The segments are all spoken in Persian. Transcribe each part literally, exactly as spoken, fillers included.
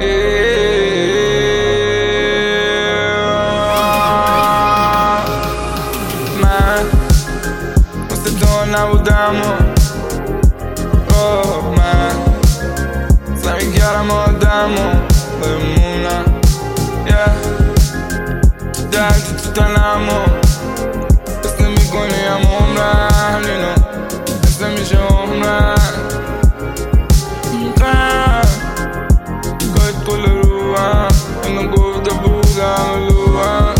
من مثل تو نبودم و من سعی کردم آدم و بمونم درد تو تنم و حس نمی‌کنی هم عمرم اینو حس میشه عمرم قم گاهی کل روم اینو گفته بودم لوم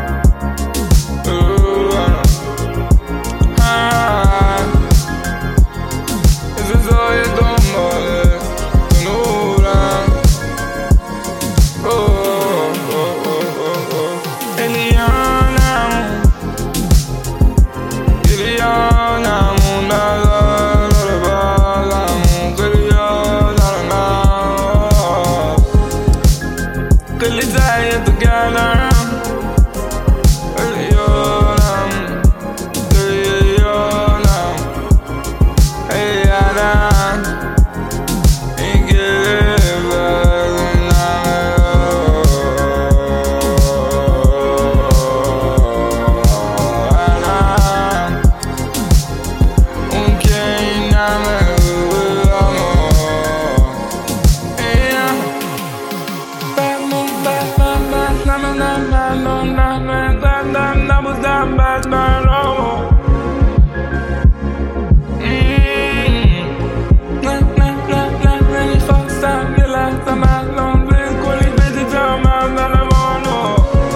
زای دنباله تو نورم الیانم گریانمون ندار داره بالمون گریان دارنم خیلی تایی تو گردم الیانم گریانم ایانم این گریه بدنمه اون که این همه بودم نبودم بد من رو نه نه نه نه نمیخواستم یه لحظه ملون بید کنید بدید من دلوانو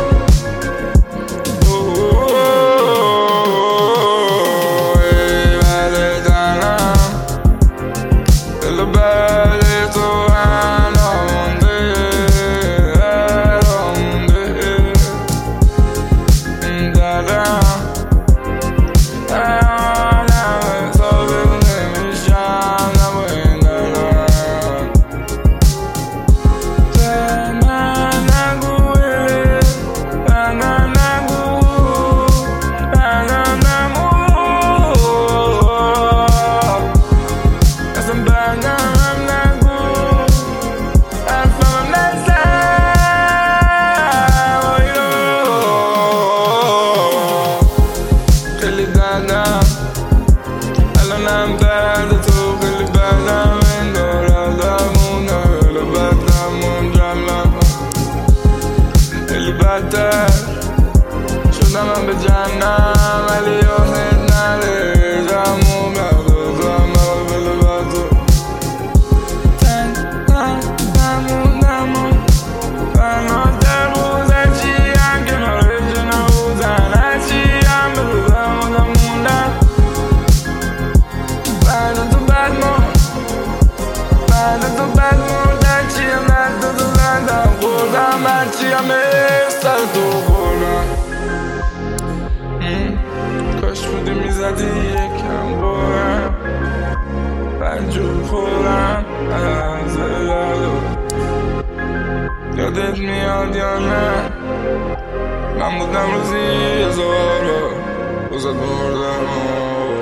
ای بده دنم دل بده تو هنو مونده مونده این دردم الانم درد تو خیلی بدم این دارد درمونه خیلی بدمون جمعم خیلی بدتر شدم من به جنم ولی یادت نره جمعم ندازم مرا بله بدو تنم نمونم و بنات در روزه چیم کنارش نبودن هرچی هم بزدم و نموندم بعد تو بد مرد بعد تو بد مرد چیم ند تو زندم خوردم هرچیم سر تو خوردم کاش بودی میزدی یکم بارم بنجور خورم از یادو یادت میاد یا نه من بودم روزی هزار رو روزت بردم